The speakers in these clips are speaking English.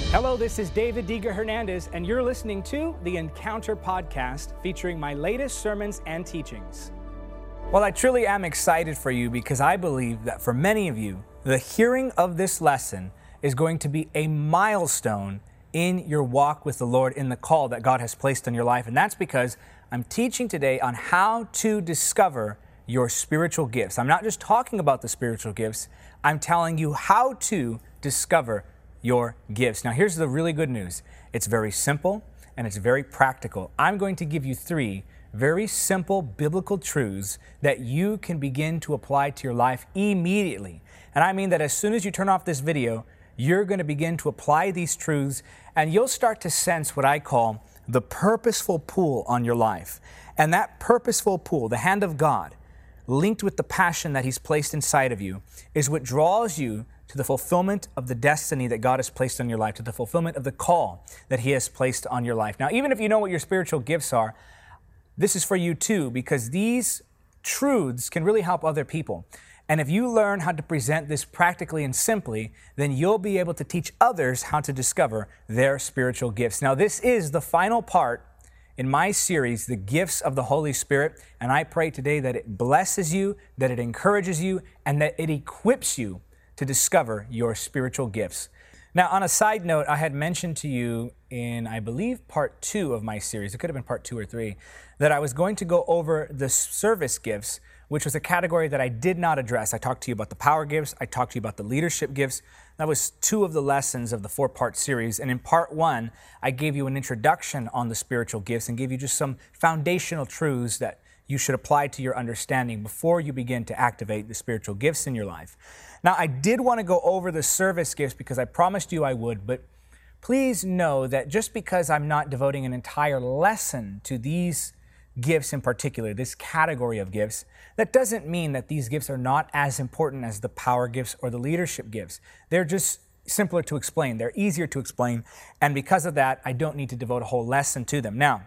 Hello, this is David Diga Hernandez, and you're listening to the Encounter Podcast featuring my latest sermons and teachings. Well, I truly am excited for you because I believe that for many of you, the hearing of this lesson is going to be a milestone in your walk with the Lord, in the call that God has placed on your life. And that's because I'm teaching today on how to discover your spiritual gifts. I'm not just talking about the spiritual gifts, I'm telling you how to discover your gifts. Now, here's the really good news. It's very simple and it's very practical. I'm going to give you 3 very simple biblical truths that you can begin to apply to your life immediately. And I mean that as soon as you turn off this video, you're going to begin to apply these truths and you'll start to sense what I call the purposeful pull on your life. And that purposeful pull, the hand of God, linked with the passion that He's placed inside of you, is what draws you to the fulfillment of the destiny that God has placed on your life, to the fulfillment of the call that He has placed on your life. Now, even if you know what your spiritual gifts are, this is for you too, because these truths can really help other people. And if you learn how to present this practically and simply, then you'll be able to teach others how to discover their spiritual gifts. Now, this is the final part in my series, The Gifts of the Holy Spirit, and I pray today that it blesses you, that it encourages you, and that it equips you to discover your spiritual gifts. Now, on a side note, I had mentioned to you in, I believe, part 2 of my series, it could have been part 2 or 3, that I was going to go over the service gifts, which was a category that I did not address. I talked to you about the power gifts, I talked to you about the leadership gifts. That was 2 of the lessons of the 4-part series. And in part 1, I gave you an introduction on the spiritual gifts and gave you just some foundational truths that you should apply to your understanding before you begin to activate the spiritual gifts in your life. Now, I did want to go over the service gifts because I promised you I would, but please know that just because I'm not devoting an entire lesson to these gifts in particular, this category of gifts, that doesn't mean that these gifts are not as important as the power gifts or the leadership gifts. They're just simpler to explain. They're easier to explain, and because of that, I don't need to devote a whole lesson to them. Now,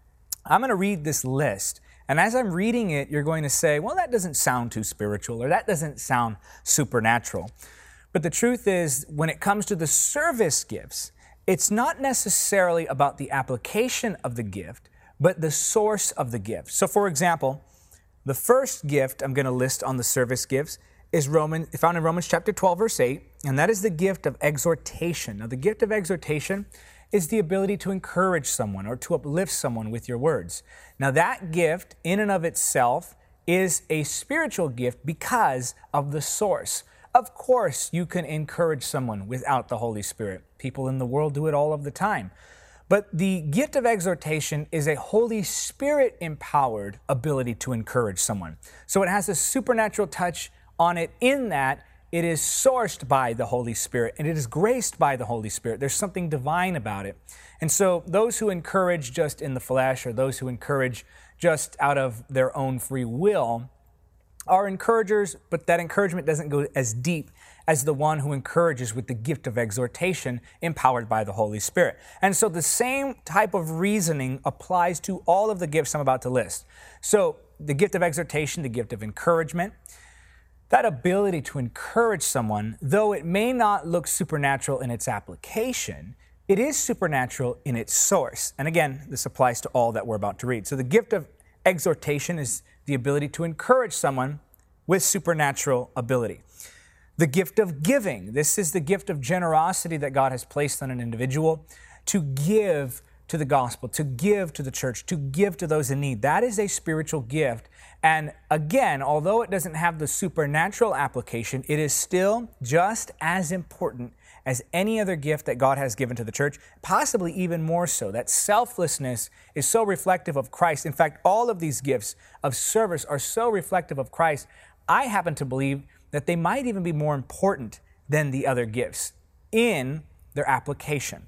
I'm going to read this list, and as I'm reading it, you're going to say, well, that doesn't sound too spiritual, or that doesn't sound supernatural. But the truth is, when it comes to the service gifts, it's not necessarily about the application of the gift, but the source of the gift. So for example, the first gift I'm going to list on the service gifts is found in Romans chapter 12, verse 8, and that is the gift of exhortation. Now, the gift of exhortation is the ability to encourage someone or to uplift someone with your words. Now, that gift in and of itself is a spiritual gift because of the source. Of course, you can encourage someone without the Holy Spirit. People in the world do it all of the time. But the gift of exhortation is a Holy Spirit-empowered ability to encourage someone. So it has a supernatural touch on it in that it is sourced by the Holy Spirit and it is graced by the Holy Spirit. There's something divine about it. And so those who encourage just in the flesh or those who encourage just out of their own free will are encouragers, but that encouragement doesn't go as deep as the one who encourages with the gift of exhortation empowered by the Holy Spirit. And so the same type of reasoning applies to all of the gifts I'm about to list. So the gift of exhortation, the gift of encouragement, that ability to encourage someone, though it may not look supernatural in its application, it is supernatural in its source. And again, this applies to all that we're about to read. So the gift of exhortation is the ability to encourage someone with supernatural ability. The gift of giving, this is the gift of generosity that God has placed on an individual to give to the gospel, to give to the church, to give to those in need. That is a spiritual gift. And again, although it doesn't have the supernatural application, it is still just as important as any other gift that God has given to the church, possibly even more so. That selflessness is so reflective of Christ. In fact, all of these gifts of service are so reflective of Christ. I happen to believe that they might even be more important than the other gifts in their application.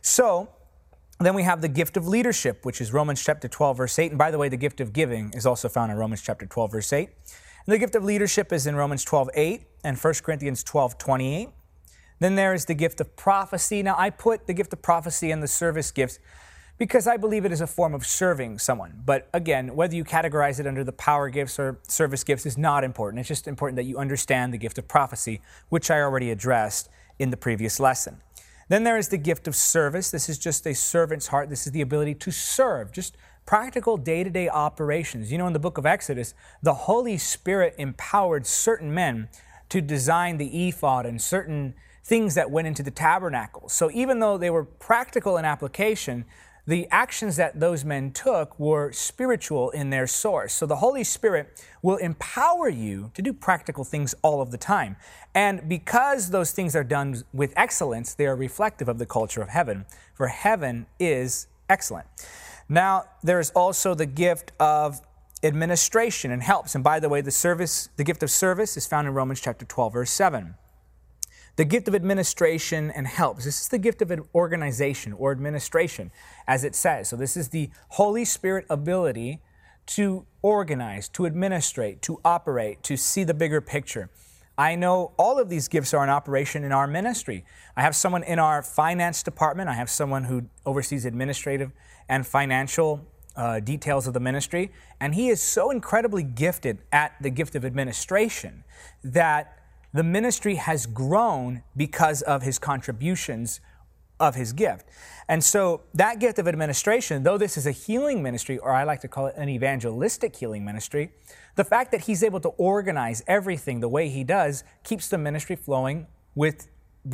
So then we have the gift of leadership, which is Romans chapter 12, verse 8. And by the way, the gift of giving is also found in Romans chapter 12, verse 8. And the gift of leadership is in Romans 12, 8 and 1 Corinthians 12, 28. Then there is the gift of prophecy. Now, I put the gift of prophecy in the service gifts because I believe it is a form of serving someone. But again, whether you categorize it under the power gifts or service gifts is not important. It's just important that you understand the gift of prophecy, which I already addressed in the previous lesson. Then there is the gift of service. This is just a servant's heart. This is the ability to serve, just practical day-to-day operations. You know, in the book of Exodus, the Holy Spirit empowered certain men to design the ephod and certain things that went into the tabernacle. So even though they were practical in application, the actions that those men took were spiritual in their source. So the Holy Spirit will empower you to do practical things all of the time. And because those things are done with excellence, they are reflective of the culture of heaven, for heaven is excellent. Now, there's also the gift of administration and helps. And by the way, the gift of service is found in Romans chapter 12, verse 7. The gift of administration and helps. This is the gift of organization or administration, as it says. So this is the Holy Spirit ability to organize, to administrate, to operate, to see the bigger picture. I know all of these gifts are in operation in our ministry. I have someone in our finance department. I have someone who oversees administrative and financial details of the ministry. And he is so incredibly gifted at the gift of administration that the ministry has grown because of his contributions of his gift. And so that gift of administration, though this is a healing ministry, or I like to call it an evangelistic healing ministry, the fact that he's able to organize everything the way he does keeps the ministry flowing with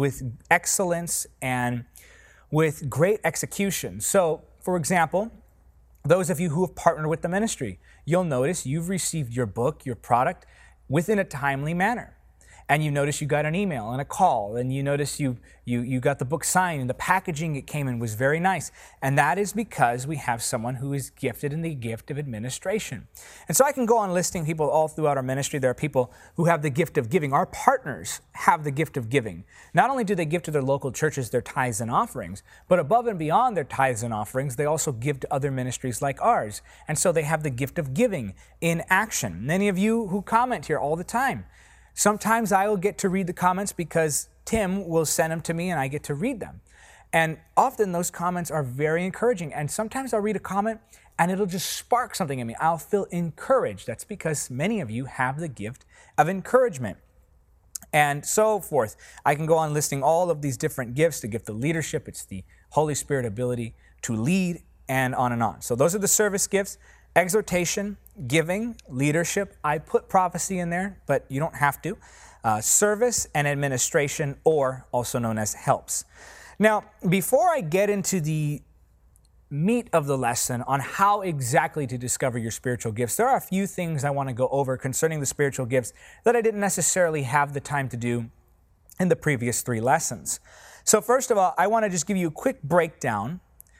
excellence and with great execution. So, for example, those of you who have partnered with the ministry, you'll notice you've received your book, your product, within a timely manner. And you notice you got an email and a call, and you notice you got the book signed, and the packaging it came in was very nice. And that is because we have someone who is gifted in the gift of administration. And so I can go on listing people all throughout our ministry. There are people who have the gift of giving. Our partners have the gift of giving. Not only do they give to their local churches their tithes and offerings, but above and beyond their tithes and offerings, they also give to other ministries like ours. And so they have the gift of giving in action. Many of you who comment here all the time, sometimes I will get to read the comments because Tim will send them to me and I get to read them. And often those comments are very encouraging. And sometimes I'll read a comment and it'll just spark something in me. I'll feel encouraged. That's because many of you have the gift of encouragement. And so forth. I can go on listing all of these different gifts. The gift of leadership, it's the Holy Spirit ability to lead, and on and on. So those are the service gifts. Exhortation, giving, leadership. I put prophecy in there, but you don't have to. Service and administration, or also known as helps. Now, before I get into the meat of the lesson on how exactly to discover your spiritual gifts, there are a few things I want to go over concerning the spiritual gifts that I didn't necessarily have the time to do in the previous 3 lessons. So first of all, I want to just give you a quick breakdown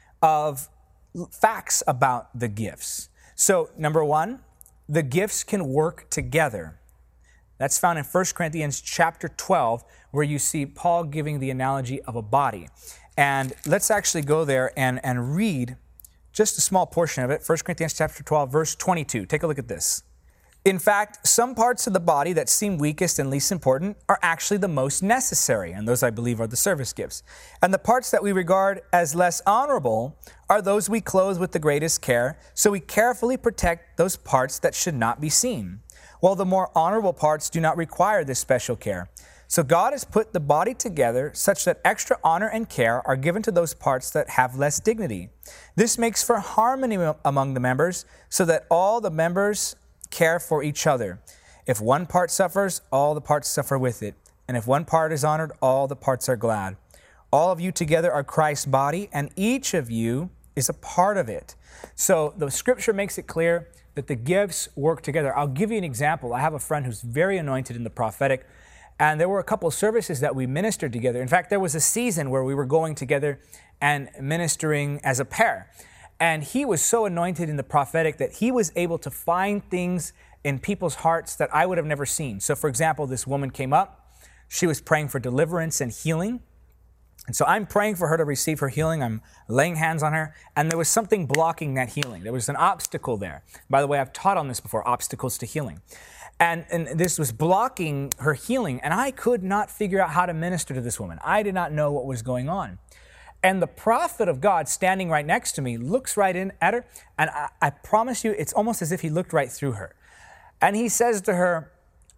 of facts about the gifts. So, number 1, the gifts can work together. That's found in 1 Corinthians chapter 12, where you see Paul giving the analogy of a body. And let's actually go there and read just a small portion of it. 1 Corinthians chapter 12, verse 22. Take a look at this. In fact, some parts of the body that seem weakest and least important are actually the most necessary, and those I believe are the service gifts. And the parts that we regard as less honorable are those we clothe with the greatest care, so we carefully protect those parts that should not be seen, while the more honorable parts do not require this special care. So God has put the body together such that extra honor and care are given to those parts that have less dignity. This makes for harmony among the members, so that all the members care for each other. If one part suffers, all the parts suffer with it. And if one part is honored, all the parts are glad. All of you together are Christ's body, and each of you is a part of it. So the scripture makes it clear that the gifts work together. I'll give you an example. I have a friend who's very anointed in the prophetic, and there were a couple of services that we ministered together. In fact, there was a season where we were going together and ministering as a pair. And he was so anointed in the prophetic that he was able to find things in people's hearts that I would have never seen. So, for example, this woman came up. She was praying for deliverance and healing. And so I'm praying for her to receive her healing. I'm laying hands on her. And there was something blocking that healing. There was an obstacle there. By the way, I've taught on this before, obstacles to healing. And this was blocking her healing. And I could not figure out how to minister to this woman. I did not know what was going on. And the prophet of God standing right next to me looks right in at her. And I promise you, it's almost as if he looked right through her. And he says to her,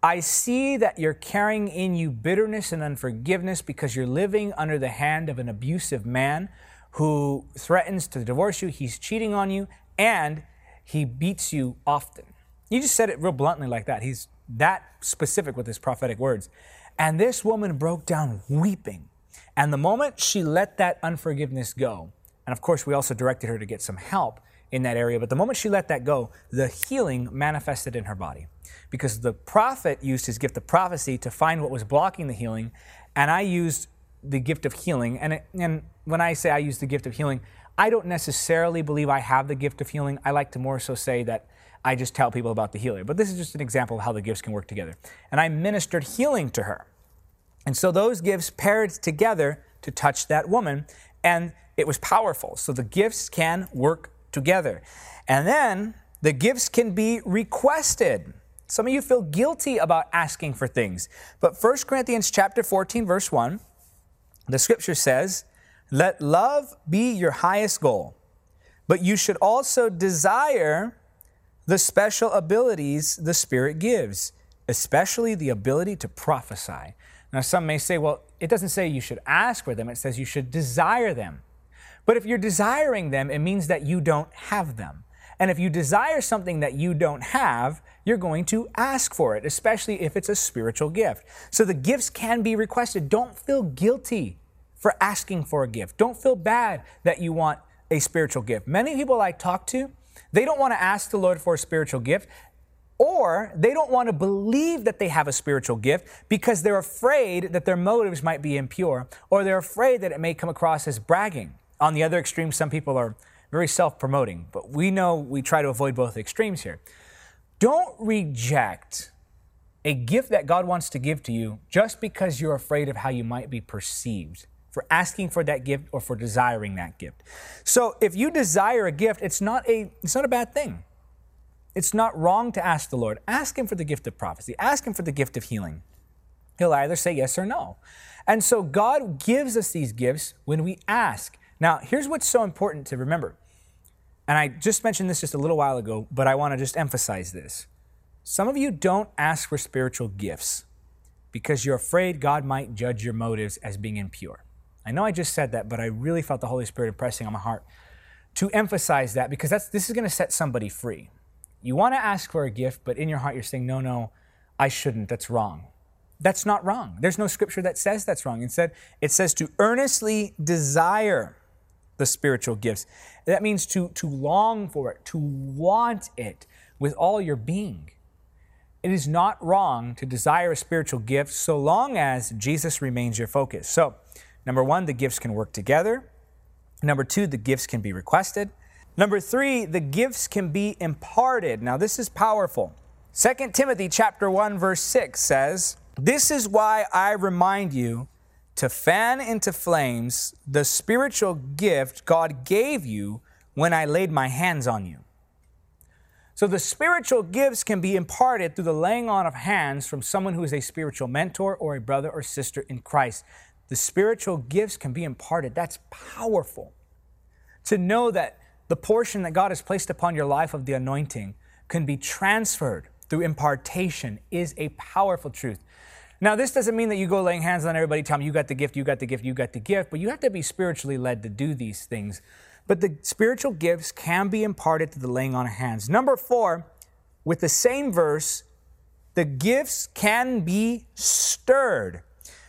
I see that you're carrying in you bitterness and unforgiveness because you're living under the hand of an abusive man who threatens to divorce you. He's cheating on you, and he beats you often. You just said it real bluntly like that. He's that specific with his prophetic words. And this woman broke down weeping. And the moment she let that unforgiveness go, and of course we also directed her to get some help in that area, but the moment she let that go, the healing manifested in her body. Because the prophet used his gift of prophecy to find what was blocking the healing, and I used the gift of healing. And when I say I use the gift of healing, I don't necessarily believe I have the gift of healing. I like to more so say that I just tell people about the healer. But this is just an example of how the gifts can work together. And I ministered healing to her. And so those gifts paired together to touch that woman, and it was powerful. So the gifts can work together. And then the gifts can be requested. Some of you feel guilty about asking for things. But 1 Corinthians chapter 14, verse 1, the scripture says, "Let love be your highest goal, but you should also desire the special abilities the Spirit gives, especially the ability to prophesy." Now, some may say, well, it doesn't say you should ask for them. It says you should desire them. But if you're desiring them, it means that you don't have them. And if you desire something that you don't have, you're going to ask for it, especially if it's a spiritual gift. So the gifts can be requested. Don't feel guilty for asking for a gift. Don't feel bad that you want a spiritual gift. Many people I talk to, they don't want to ask the Lord for a spiritual gift, or they don't want to believe that they have a spiritual gift because they're afraid that their motives might be impure, or they're afraid that it may come across as bragging. On the other extreme, some people are very self-promoting, but we know we try to avoid both extremes here. Don't reject a gift that God wants to give to you just because you're afraid of how you might be perceived for asking for that gift or for desiring that gift. So if you desire a gift, it's not a bad thing. It's not wrong to ask the Lord. Ask Him for the gift of prophecy. Ask Him for the gift of healing. He'll either say yes or no. And so God gives us these gifts when we ask. Now, here's what's so important to remember. And I just mentioned this just a little while ago, but I want to just emphasize this. Some of you don't ask for spiritual gifts because you're afraid God might judge your motives as being impure. I know I just said that, but I really felt the Holy Spirit impressing on my heart to emphasize that, because this is going to set somebody free. You want to ask for a gift, but in your heart you're saying, no, I shouldn't. That's wrong. That's not wrong. There's no scripture that says that's wrong. Instead, it says to earnestly desire the spiritual gifts. That means to long for it, to want it with all your being. It is not wrong to desire a spiritual gift so long as Jesus remains your focus. So, number one, the gifts can work together. Number two, the gifts can be requested. Number three, the gifts can be imparted. Now, this is powerful. 2 Timothy chapter 1, verse 6 says, "This is why I remind you to fan into flames the spiritual gift God gave you when I laid my hands on you." So the spiritual gifts can be imparted through the laying on of hands from someone who is a spiritual mentor or a brother or sister in Christ. The spiritual gifts can be imparted. That's powerful. To know that the portion that God has placed upon your life of the anointing can be transferred through impartation is a powerful truth. Now, this doesn't mean that you go laying hands on everybody, tell them you got the gift, you got the gift, you got the gift, but you have to be spiritually led to do these things. But the spiritual gifts can be imparted through the laying on of hands. Number 4, with the same verse, the gifts can be stirred.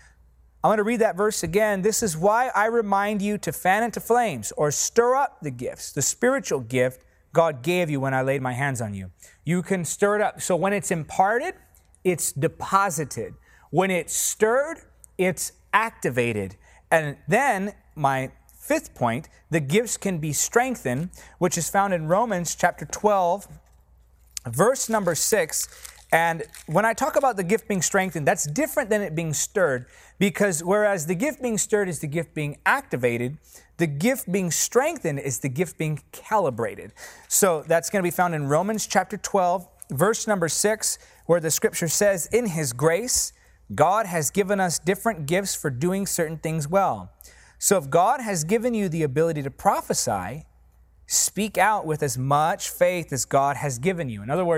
I want to read that verse again. "This is why I remind you to fan into flames," or stir up the gifts, the spiritual gift God gave you when I laid my hands on you. You can stir it up. So when it's imparted, it's deposited. When it's stirred, it's activated. And then my 5th point, the gifts can be strengthened, which is found in Romans chapter 12, verse number 6. And when I talk about the gift being strengthened, that's different than it being stirred, because whereas the gift being stirred is the gift being activated, the gift being strengthened is the gift being calibrated. So that's going to be found in Romans chapter 12, verse number 6, where the scripture says, "In His grace, God has given us different gifts for doing certain things well. So if God has given you the ability to prophesy, speak out with as much faith as God has given you." In other words,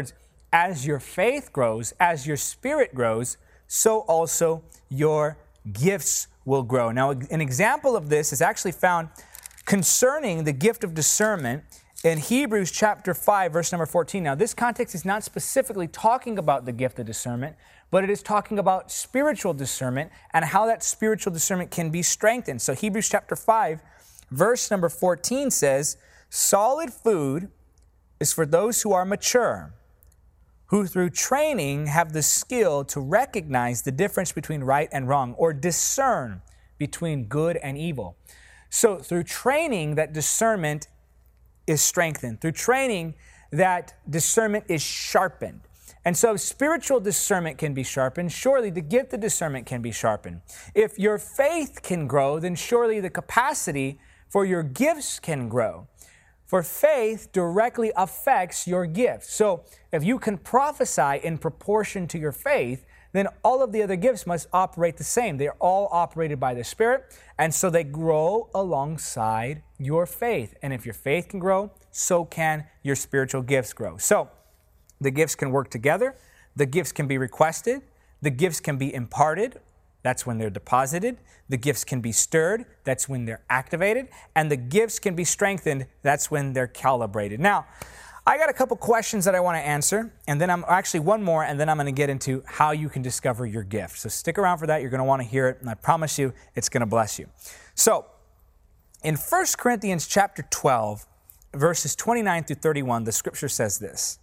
as your faith grows, as your spirit grows, so also your gifts will grow. Now, an example of this is actually found concerning the gift of discernment in Hebrews chapter 5, verse number 14. Now, this context is not specifically talking about the gift of discernment, but it is talking about spiritual discernment and how that spiritual discernment can be strengthened. So Hebrews chapter 5, verse number 14 says, "Solid food is for those who are mature, who through training have the skill to recognize the difference between right and wrong, or discern between good and evil." So through training, that discernment is strengthened. Through training, that discernment is sharpened. And so spiritual discernment can be sharpened. Surely the gift of discernment can be sharpened. If your faith can grow, then surely the capacity for your gifts can grow. For faith directly affects your gifts. So if you can prophesy in proportion to your faith, then all of the other gifts must operate the same. They're all operated by the Spirit, and so they grow alongside your faith. And if your faith can grow, so can your spiritual gifts grow. So the gifts can work together. The gifts can be requested. The gifts can be imparted. That's when they're deposited. The gifts can be stirred. That's when they're activated. And the gifts can be strengthened. That's when they're calibrated. Now, I got a couple questions that I want to answer, and then one more, and then I'm going to get into how you can discover your gift. So stick around for that. You're going to want to hear it, and I promise you it's going to bless you. So in 1 Corinthians chapter 12, verses 29 through 31, the scripture says this: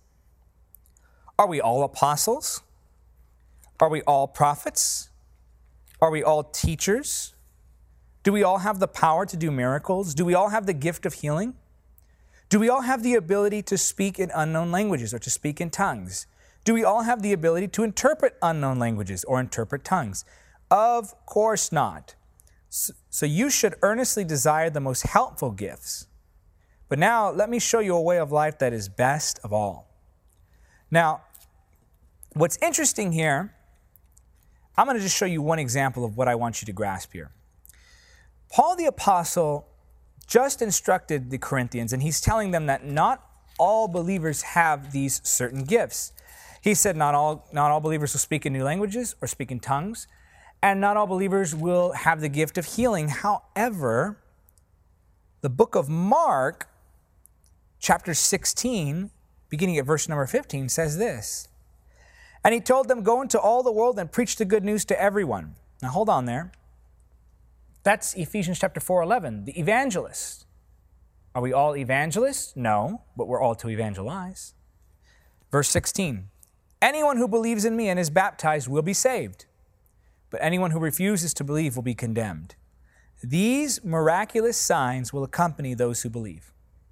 "Are we all apostles? Are we all prophets? Are we all teachers? Do we all have the power to do miracles? Do we all have the gift of healing? Do we all have the ability to speak in unknown languages or to speak in tongues? Do we all have the ability to interpret unknown languages or interpret tongues? Of course not. So you should earnestly desire the most helpful gifts. But now let me show you a way of life that is best of all." Now, what's interesting here, I'm going to just show you one example of what I want you to grasp here. Paul the Apostle just instructed the Corinthians, and he's telling them that not all believers have these certain gifts. He said not all believers will speak in new languages or speak in tongues, and not all believers will have the gift of healing. However, the book of Mark, chapter 16, beginning at verse number 15, says this: "And he told them, 'Go into all the world and preach the good news to everyone.'" Now hold on there. That's Ephesians chapter 4:11, the evangelists. Are we all evangelists? No, but we're all to evangelize. Verse 16, "Anyone who believes in me and is baptized will be saved, but anyone who refuses to believe will be condemned. These miraculous signs will accompany those who believe."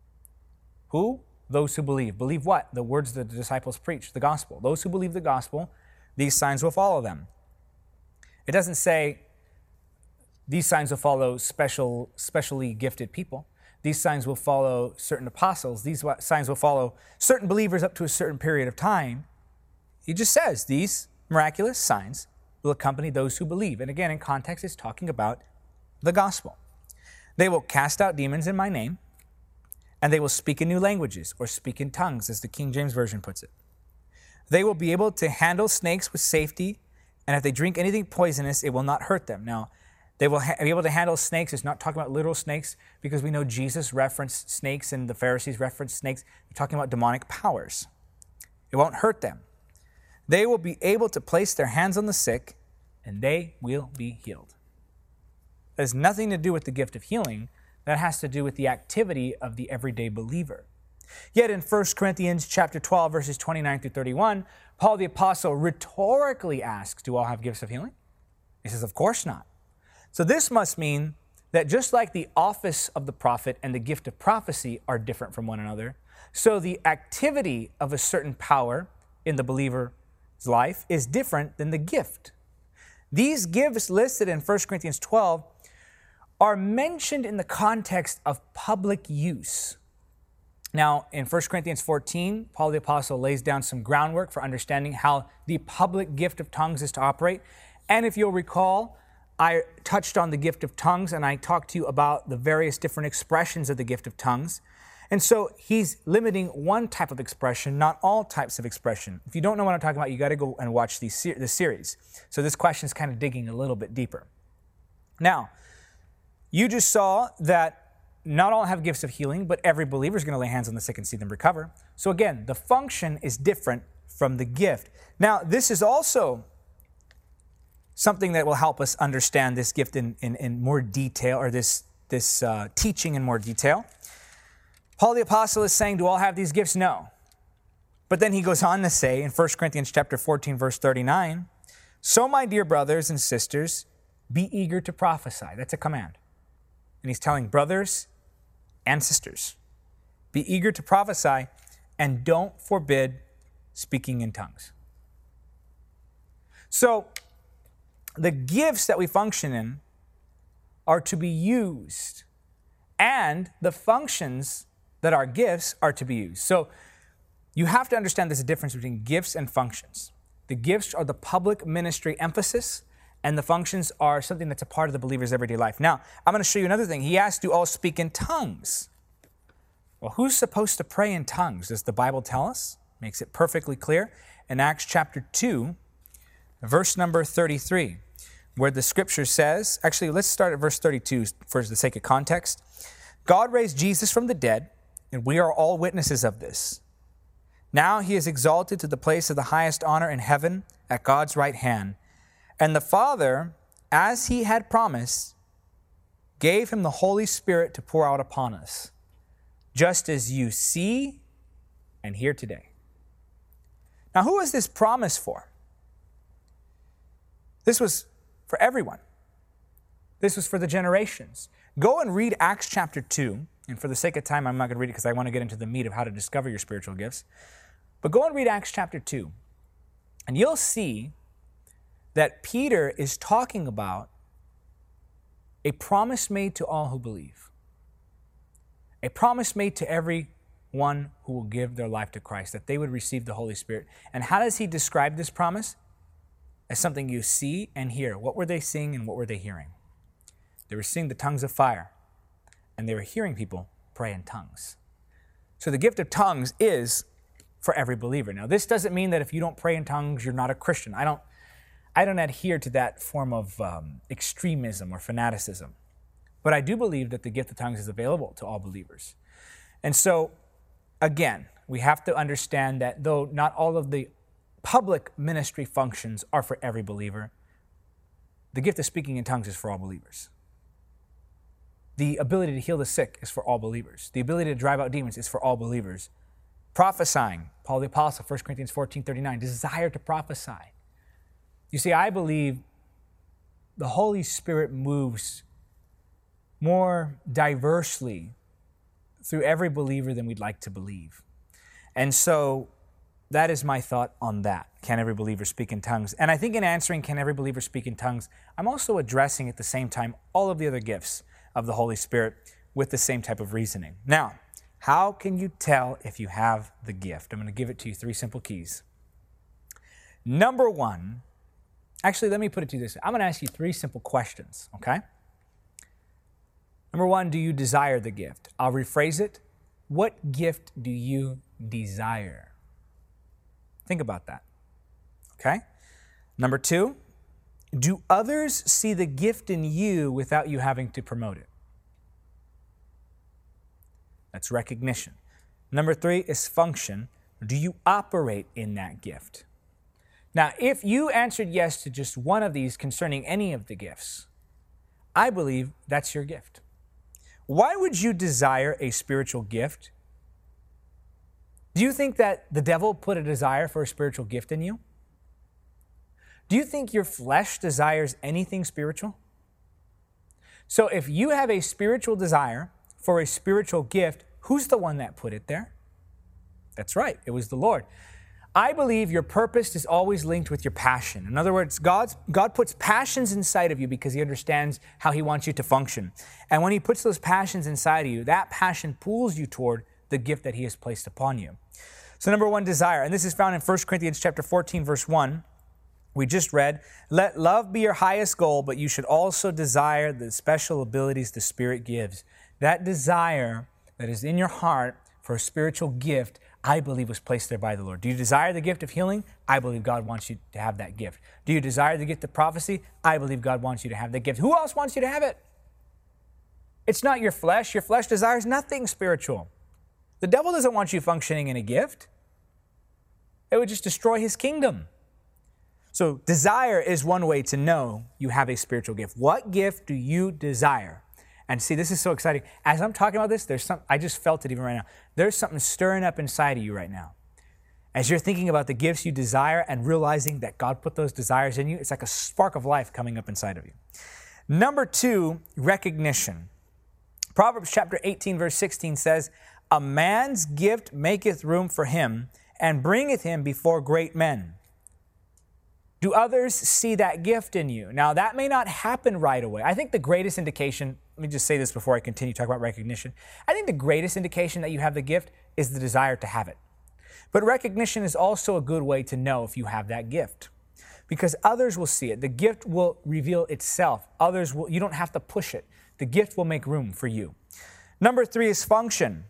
Who? Those who believe. Believe what? The words that the disciples preached, the gospel. Those who believe the gospel, these signs will follow them. It doesn't say these signs will follow specially gifted people. These signs will follow certain apostles. These signs will follow certain believers up to a certain period of time. He just says these miraculous signs will accompany those who believe. And again, in context, it's talking about the gospel. "They will cast out demons in my name, and they will speak in new languages," or speak in tongues, as the King James Version puts it. "They will be able to handle snakes with safety, and if they drink anything poisonous, it will not hurt them." Now, they will be able to handle snakes. It's not talking about literal snakes, because we know Jesus referenced snakes and the Pharisees referenced snakes. They're talking about demonic powers. It won't hurt them. "They will be able to place their hands on the sick, and they will be healed." That has nothing to do with the gift of healing. That has to do with the activity of the everyday believer. Yet in 1 Corinthians chapter 12, verses 29 through 31, Paul the Apostle rhetorically asks, do all have gifts of healing? He says, of course not. So this must mean that just like the office of the prophet and the gift of prophecy are different from one another, so the activity of a certain power in the believer's life is different than the gift. These gifts listed in 1 Corinthians 12 are mentioned in the context of public use. Now, in 1 Corinthians 14, Paul the Apostle lays down some groundwork for understanding how the public gift of tongues is to operate. And if you'll recall, I touched on the gift of tongues, and I talked to you about the various different expressions of the gift of tongues. And so he's limiting one type of expression, not all types of expression. If you don't know what I'm talking about, you got to go and watch this series. So this question is kind of digging a little bit deeper. Now, you just saw that not all have gifts of healing, but every believer is going to lay hands on the sick and see them recover. So again, the function is different from the gift. Now, this is also something that will help us understand this gift in more detail, or this teaching in more detail. Paul the Apostle is saying, do all have these gifts? No. But then he goes on to say in 1 Corinthians chapter 14, verse 39, so my dear brothers and sisters, be eager to prophesy. That's a command. And he's telling brothers and sisters, be eager to prophesy and don't forbid speaking in tongues. So the gifts that we function in are to be used, and the functions that are gifts are to be used. So you have to understand there's a difference between gifts and functions. The gifts are the public ministry emphasis, and the functions are something that's a part of the believer's everyday life. Now, I'm going to show you another thing. He asked, do all speak in tongues? Well, who's supposed to pray in tongues? Does the Bible tell us? Makes it perfectly clear in Acts chapter 2, verse number 33, where the scripture says, actually, let's start at verse 32 for the sake of context. God raised Jesus from the dead, and we are all witnesses of this. Now he is exalted to the place of the highest honor in heaven at God's right hand. And the Father, as he had promised, gave him the Holy Spirit to pour out upon us, just as you see and hear today. Now, who was this promise for? This was for everyone. This was for the generations. Go and read Acts chapter 2. And for the sake of time, I'm not going to read it because I want to get into the meat of how to discover your spiritual gifts. But go and read Acts chapter 2. And you'll see that Peter is talking about a promise made to all who believe. A promise made to everyone who will give their life to Christ, that they would receive the Holy Spirit. And how does he describe this promise? As something you see and hear. What were they seeing and what were they hearing? They were seeing the tongues of fire, and they were hearing people pray in tongues. So the gift of tongues is for every believer. Now, this doesn't mean that if you don't pray in tongues, you're not a Christian. I don't adhere to that form of extremism or fanaticism. But I do believe that the gift of tongues is available to all believers. And so, again, we have to understand that though not all of the public ministry functions are for every believer, the gift of speaking in tongues is for all believers. The ability to heal the sick is for all believers. The ability to drive out demons is for all believers. Prophesying, Paul the Apostle, 1 Corinthians 14:39, desire to prophesy. You see, I believe the Holy Spirit moves more diversely through every believer than we'd like to believe. And so that is my thought on that. Can every believer speak in tongues? And I think in answering, can every believer speak in tongues, I'm also addressing at the same time all of the other gifts of the Holy Spirit with the same type of reasoning. Now, how can you tell if you have the gift? I'm going to give it to you 3 simple keys. Number 1, actually, let me put it to you this way. I'm going to ask you 3 simple questions, okay? Number 1, do you desire the gift? I'll rephrase it. What gift do you desire? Think about that, okay? Number 2, do others see the gift in you without you having to promote it? That's recognition. Number 3 is function. Do you operate in that gift? Now, if you answered yes to just one of these concerning any of the gifts, I believe that's your gift. Why would you desire a spiritual gift? Do you think that the devil put a desire for a spiritual gift in you? Do you think your flesh desires anything spiritual? So if you have a spiritual desire for a spiritual gift, who's the one that put it there? That's right, it was the Lord. I believe your purpose is always linked with your passion. In other words, God puts passions inside of you because He understands how He wants you to function. And when He puts those passions inside of you, that passion pulls you toward the gift that He has placed upon you. So number 1, desire. And this is found in 1 Corinthians chapter 14, verse 1. We just read, let love be your highest goal, but you should also desire the special abilities the Spirit gives. That desire that is in your heart for a spiritual gift, I believe was placed there by the Lord. Do you desire the gift of healing? I believe God wants you to have that gift. Do you desire the gift of prophecy? I believe God wants you to have that gift. Who else wants you to have it? It's not your flesh. Your flesh desires nothing spiritual. The devil doesn't want you functioning in a gift. It would just destroy his kingdom. So desire is one way to know you have a spiritual gift. What gift do you desire? And see, this is so exciting. As I'm talking about this, I just felt it even right now. There's something stirring up inside of you right now. As you're thinking about the gifts you desire and realizing that God put those desires in you, it's like a spark of life coming up inside of you. Number 2, recognition. Proverbs chapter 18, verse 16 says, "A man's gift maketh room for him, and bringeth him before great men." Do others see that gift in you? Now, that may not happen right away. I think the greatest indication, let me just say this before I continue talking about recognition. I think the greatest indication that you have the gift is the desire to have it. But recognition is also a good way to know if you have that gift, because others will see it. The gift will reveal itself. You don't have to push it. The gift will make room for you. Number 3 is function.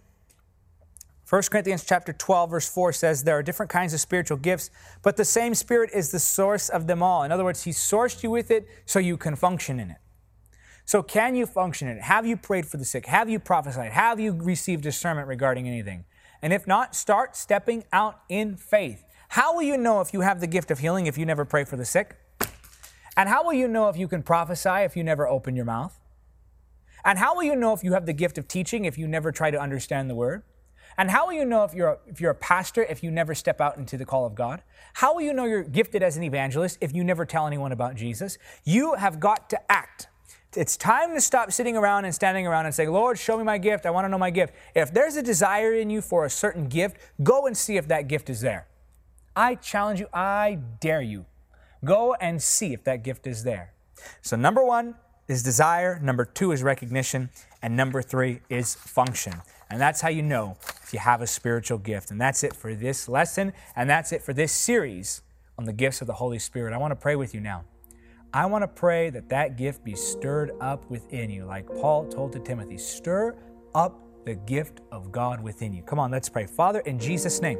1 Corinthians chapter 12, verse 4 says, "There are different kinds of spiritual gifts, but the same Spirit is the source of them all." In other words, He sourced you with it so you can function in it. So can you function in it? Have you prayed for the sick? Have you prophesied? Have you received discernment regarding anything? And if not, start stepping out in faith. How will you know if you have the gift of healing if you never pray for the sick? And how will you know if you can prophesy if you never open your mouth? And how will you know if you have the gift of teaching if you never try to understand the word? And how will you know if you're a pastor if you never step out into the call of God? How will you know you're gifted as an evangelist if you never tell anyone about Jesus? You have got to act. It's time to stop sitting around and standing around and saying, "Lord, show me my gift. I want to know my gift." If there's a desire in you for a certain gift, go and see if that gift is there. I challenge you, I dare you. Go and see if that gift is there. So number 1 is desire, number 2 is recognition, and number 3 is function. And that's how you know if you have a spiritual gift. And that's it for this lesson, and that's it for this series on the gifts of the Holy Spirit. I want to pray with you now. I want to pray that that gift be stirred up within you, like Paul told to Timothy, stir up the gift of God within you. Come on, let's pray. Father, in Jesus' name,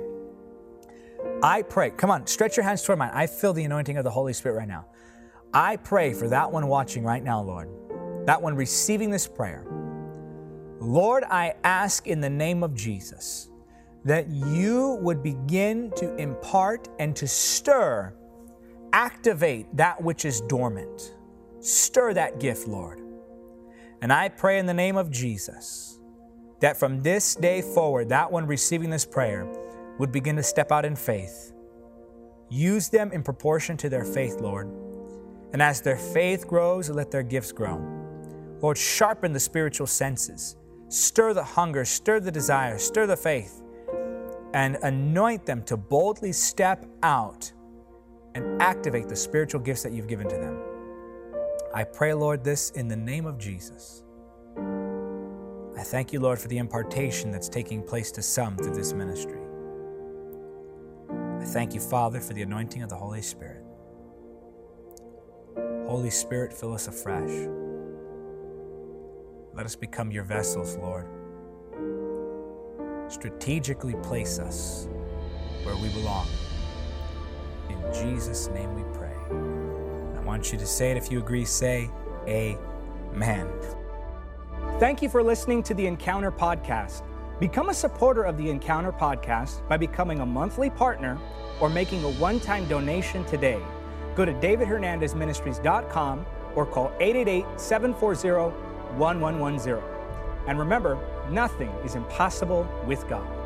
I pray. Come on, stretch your hands toward mine. I feel the anointing of the Holy Spirit right now. I pray for that one watching right now, Lord, that one receiving this prayer. Lord, I ask in the name of Jesus that you would begin to impart and to stir, activate that which is dormant. Stir that gift, Lord. And I pray in the name of Jesus that from this day forward, that one receiving this prayer would begin to step out in faith. Use them in proportion to their faith, Lord. And as their faith grows, let their gifts grow. Lord, sharpen the spiritual senses. Stir the hunger, stir the desire, stir the faith, and anoint them to boldly step out and activate the spiritual gifts that you've given to them. I pray, Lord, this in the name of Jesus. I thank you, Lord, for the impartation that's taking place to some through this ministry. I thank you, Father, for the anointing of the Holy Spirit. Holy Spirit, fill us afresh. Let us become your vessels, Lord. Strategically place us where we belong. In Jesus' name we pray. I want you to say it. If you agree, say amen. Thank you for listening to the Encounter Podcast. Become a supporter of the Encounter Podcast by becoming a monthly partner or making a one-time donation today. Go to davidhernandezministries.com or call 888-740-1110. And remember, nothing is impossible with God.